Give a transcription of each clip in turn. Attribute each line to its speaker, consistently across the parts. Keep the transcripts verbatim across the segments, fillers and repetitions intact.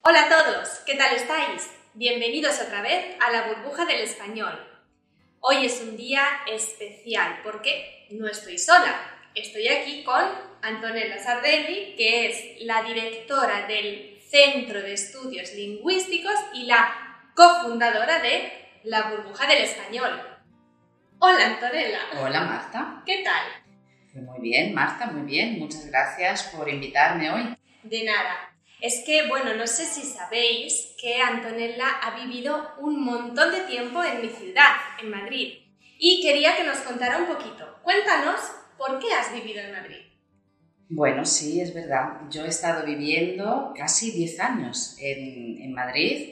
Speaker 1: Hola a todos, ¿qué tal estáis? Bienvenidos otra vez a la burbuja del español. Hoy es un día especial porque no estoy sola, estoy aquí con Antonella Sardelli, que es la directora del Centro de Estudios Lingüísticos y la cofundadora de la burbuja del español. Hola Antonella.
Speaker 2: Hola Marta.
Speaker 1: ¿Qué tal?
Speaker 2: Muy bien, Marta, muy bien. Muchas gracias por invitarme hoy.
Speaker 1: De nada. Es que, bueno, no sé si sabéis que Antonella ha vivido un montón de tiempo en mi ciudad, en Madrid, y quería que nos contara un poquito. Cuéntanos, ¿por qué has vivido en Madrid?
Speaker 2: Bueno, sí, es verdad. Yo he estado viviendo casi diez años en, en Madrid.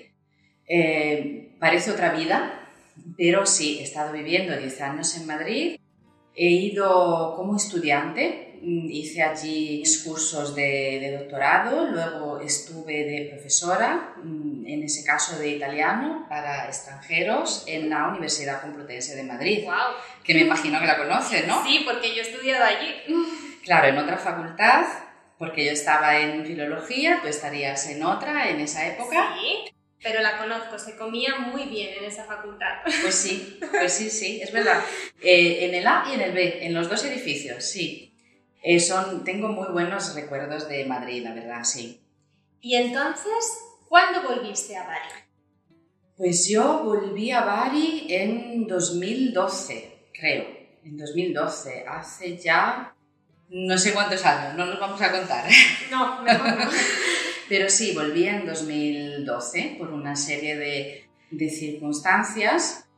Speaker 2: Eh, parece otra vida, pero sí, he estado viviendo diez años en Madrid. He ido como estudiante. Hice allí cursos de, de doctorado, luego estuve de profesora, en ese caso de italiano, para extranjeros en la Universidad Complutense de Madrid,
Speaker 1: ¡Wow!
Speaker 2: Que me imagino que la conoces, ¿no?
Speaker 1: Sí, porque yo he estudiado allí.
Speaker 2: Claro, en otra facultad, porque yo estaba en filología, tú estarías en otra en esa época.
Speaker 1: Sí, pero la conozco, se comía muy bien en esa facultad.
Speaker 2: Pues sí, pues sí, sí, es verdad. Eh, en el A y en el B, en los dos edificios, sí. Eh, son, tengo muy buenos recuerdos de Madrid, la verdad, sí.
Speaker 1: ¿Y entonces, cuándo volviste a Bari?
Speaker 2: Pues yo volví a Bari en dos mil doce, creo. En dos mil doce, hace ya no sé cuántos años, no nos vamos a contar.
Speaker 1: No, mejor no.
Speaker 2: Pero sí, volví en dos mil doce por una serie de, de circunstancias.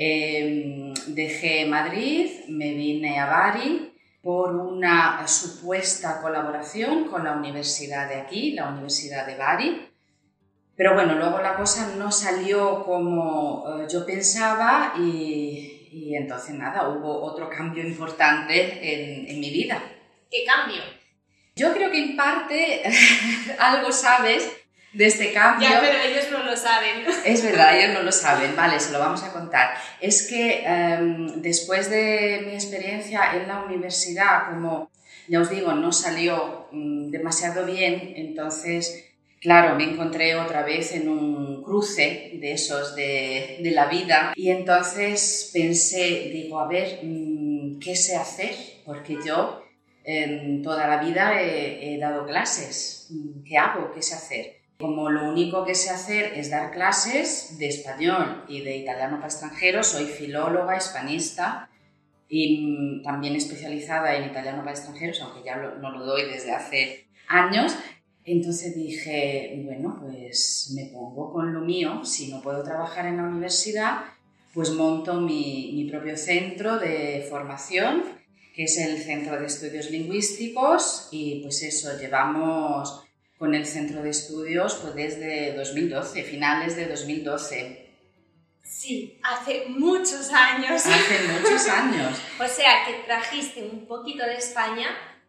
Speaker 2: Eh, dejé Madrid, me vine a Bari por una supuesta colaboración con la universidad de aquí, la Universidad de Bari. Pero bueno, luego la cosa no salió como uh, yo pensaba y, y entonces nada, hubo otro cambio importante en, en mi vida.
Speaker 1: ¿Qué cambio?
Speaker 2: Yo creo que en parte algo sabes de este cambio.
Speaker 1: Ya, pero ellos no lo saben.
Speaker 2: Es verdad, ellos no lo saben. Vale, se lo vamos a contar. Es que um, después de mi experiencia en la universidad, como ya os digo, no salió um, demasiado bien, entonces, claro, me encontré otra vez en un cruce de esos de, de la vida y entonces pensé, digo, a ver, um, ¿qué sé hacer? Porque yo um, toda la vida he, he dado clases. ¿Qué hago? ¿Qué sé hacer? Como lo único que sé hacer es dar clases de español y de italiano para extranjeros, soy filóloga, hispanista y también especializada en italiano para extranjeros, aunque ya lo, no lo doy desde hace años. Entonces dije, bueno, pues me pongo con lo mío, si no puedo trabajar en la universidad, pues monto mi, mi propio centro de formación, que es el Centro de Estudios Lingüísticos, y pues eso, llevamos con el centro de estudios pues desde dos mil doce, finales de dos mil doce.
Speaker 1: Sí, hace muchos años.
Speaker 2: Hace muchos años.
Speaker 1: O sea, que trajiste un poquito de España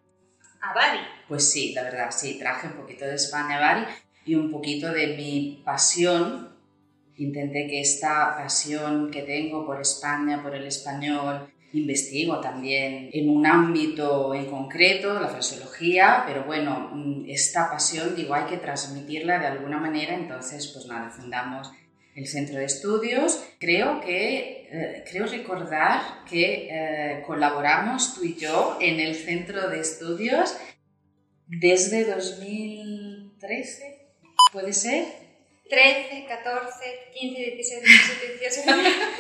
Speaker 1: a Bari.
Speaker 2: Pues sí, la verdad, sí, traje un poquito de España a Bari y un poquito de mi pasión. Intenté que esta pasión que tengo por España, por el español, investigo también en un ámbito en concreto, la fraseología, pero bueno, esta pasión, digo, hay que transmitirla de alguna manera, entonces, pues nada, fundamos el centro de estudios. Creo que, eh, creo recordar que eh, colaboramos tú y yo en el centro de estudios desde dos mil trece, ¿puede ser?
Speaker 1: trece, catorce, quince, dieciséis, diecisiete, dieciocho...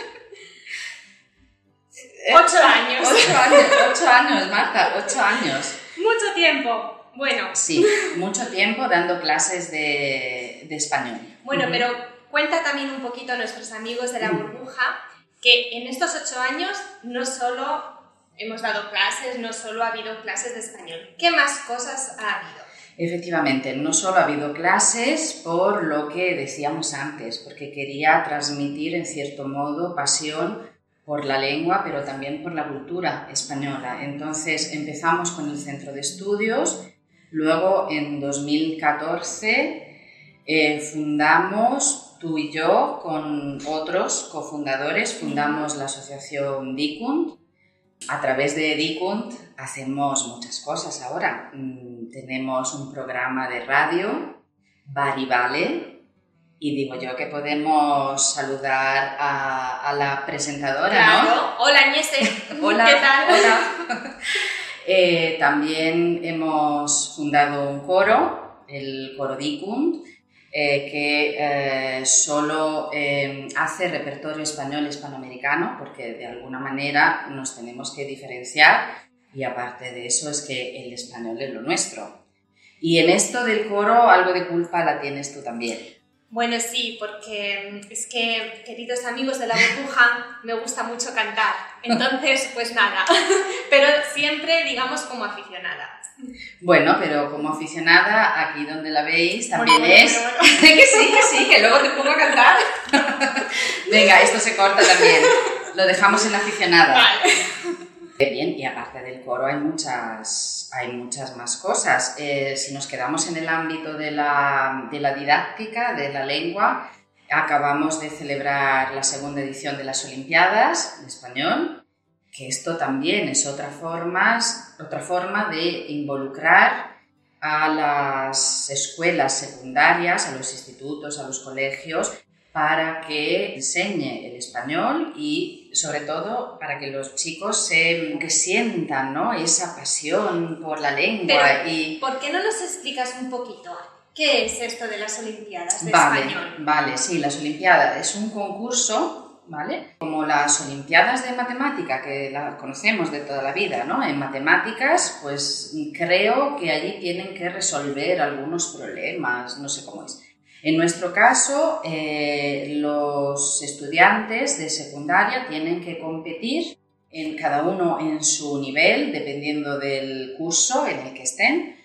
Speaker 1: Ocho años.
Speaker 2: Ocho años, ocho años, Marta, ocho años.
Speaker 1: Mucho tiempo. Bueno.
Speaker 2: Sí, mucho tiempo dando clases de, de español.
Speaker 1: Bueno,
Speaker 2: uh-huh.
Speaker 1: Pero cuenta también un poquito a nuestros amigos de la burbuja que en estos ocho años no solo hemos dado clases, no solo ha habido clases de español. ¿Qué más cosas ha habido?
Speaker 2: Efectivamente, no solo ha habido clases por lo que decíamos antes, porque quería transmitir en cierto modo pasión por la lengua, pero también por la cultura española. Entonces empezamos con el centro de estudios, luego en dos mil catorce eh, fundamos, tú y yo, con otros cofundadores, fundamos la asociación Dicunt. A través de Dicunt hacemos muchas cosas ahora. Mm, tenemos un programa de radio Barivale. Y digo yo que podemos saludar a, a la presentadora,
Speaker 1: claro.
Speaker 2: ¿no?
Speaker 1: Hola, Agnese.
Speaker 2: Hola,
Speaker 1: ¿qué tal?
Speaker 2: Hola. eh, también hemos fundado un coro, el Coro Dicunt, eh, que eh, solo eh, hace repertorio español hispanoamericano, porque de alguna manera nos tenemos que diferenciar, y aparte de eso es que el español es lo nuestro. Y en esto del coro algo de culpa la tienes tú también.
Speaker 1: Bueno, sí, porque es que, queridos amigos de la burbuja, me gusta mucho cantar. Entonces, pues nada, pero siempre, digamos, como aficionada.
Speaker 2: Bueno, pero como aficionada, aquí donde la veis también
Speaker 1: bueno,
Speaker 2: es...
Speaker 1: Bueno, bueno.
Speaker 2: que sí, que sí, que luego te pongo a cantar. Venga, esto se corta también. Lo dejamos en aficionada.
Speaker 1: Vale.
Speaker 2: Bien, y aparte del coro hay muchas, hay muchas más cosas. Eh, si nos quedamos en el ámbito de la, de la didáctica, de la lengua, acabamos de celebrar la segunda edición de las Olimpiadas de Español, que esto también es otra forma, otra forma de involucrar a las escuelas secundarias, a los institutos, a los colegios, para que enseñe el español y, sobre todo, para que los chicos se, que sientan, ¿no?, esa pasión por la lengua.
Speaker 1: Pero,
Speaker 2: y...
Speaker 1: ¿por qué no nos explicas un poquito qué es esto de las Olimpiadas de
Speaker 2: vale,
Speaker 1: Español?
Speaker 2: Vale, sí, las Olimpiadas es un concurso, ¿vale?, como las Olimpiadas de Matemática, que las conocemos de toda la vida, ¿no? En matemáticas, pues creo que allí tienen que resolver algunos problemas, no sé cómo es. En nuestro caso, eh, los estudiantes de secundaria tienen que competir, en cada uno en su nivel, dependiendo del curso en el que estén,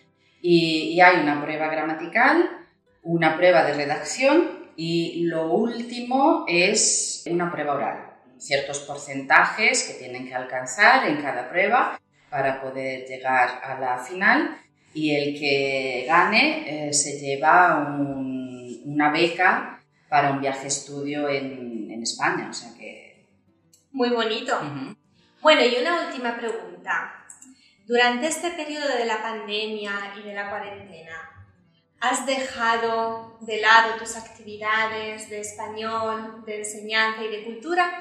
Speaker 2: y, y hay una prueba gramatical, una prueba de redacción y lo último es una prueba oral. Ciertos porcentajes que tienen que alcanzar en cada prueba para poder llegar a la final, y el que gane eh, se lleva un una beca para un viaje estudio en, en España, o sea que...
Speaker 1: Muy bonito.
Speaker 2: Uh-huh.
Speaker 1: Bueno, y una última pregunta. Durante este periodo de la pandemia y de la cuarentena, ¿has dejado de lado tus actividades de español, de enseñanza y de cultura?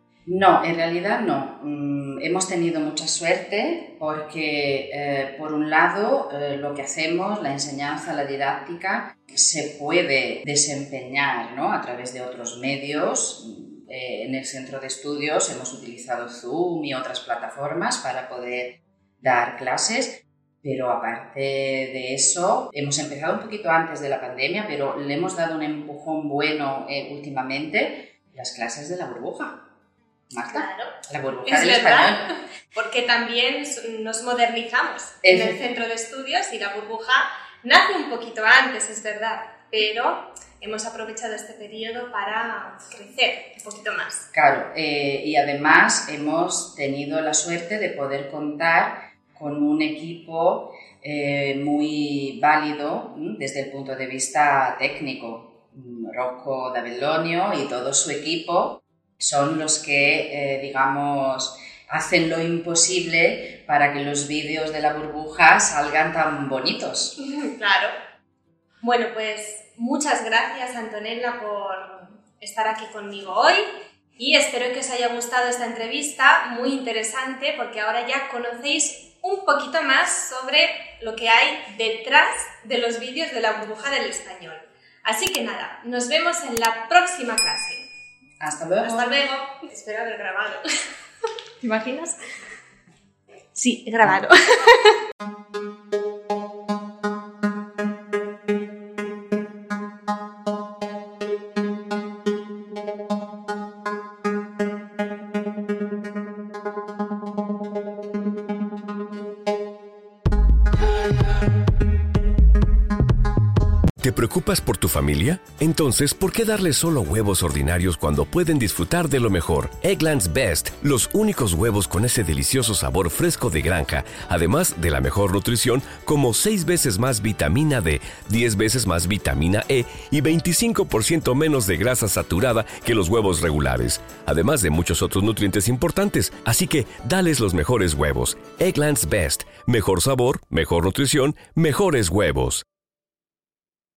Speaker 2: No, en realidad no. Mm, hemos tenido mucha suerte porque, eh, por un lado, eh, lo que hacemos, la enseñanza, la didáctica, se puede desempeñar, ¿no?, a través de otros medios. Eh, en el centro de estudios hemos utilizado Zoom y otras plataformas para poder dar clases, pero aparte de eso, hemos empezado un poquito antes de la pandemia, pero le hemos dado un empujón bueno eh, últimamente, las clases de la burbuja. Marta,
Speaker 1: claro,
Speaker 2: la burbuja
Speaker 1: es
Speaker 2: del
Speaker 1: verdad,
Speaker 2: español.
Speaker 1: Porque también nos modernizamos en el centro de estudios y la burbuja nace un poquito antes, es verdad, pero hemos aprovechado este periodo para crecer un poquito más.
Speaker 2: Claro, eh, y además hemos tenido la suerte de poder contar con un equipo eh, muy válido desde el punto de vista técnico. Rocco D'Avellonio y todo su equipo son los que, eh, digamos, hacen lo imposible para que los vídeos de la burbuja salgan tan bonitos.
Speaker 1: Claro. Bueno, pues muchas gracias, Antonella, por estar aquí conmigo hoy y espero que os haya gustado esta entrevista, muy interesante, porque ahora ya conocéis un poquito más sobre lo que hay detrás de los vídeos de la burbuja del español. Así que nada, nos vemos en la próxima clase.
Speaker 2: Hasta luego.
Speaker 1: Hasta luego. Espero haber grabado. ¿Te imaginas? Sí, he grabado.
Speaker 3: ¿Te preocupas por tu familia? Entonces, ¿por qué darles solo huevos ordinarios cuando pueden disfrutar de lo mejor? Eggland's Best, los únicos huevos con ese delicioso sabor fresco de granja, además de la mejor nutrición, como seis veces más vitamina D, diez veces más vitamina E y veinticinco por ciento menos de grasa saturada que los huevos regulares, además de muchos otros nutrientes importantes. Así que, dales los mejores huevos. Eggland's Best, mejor sabor, mejor nutrición, mejores huevos.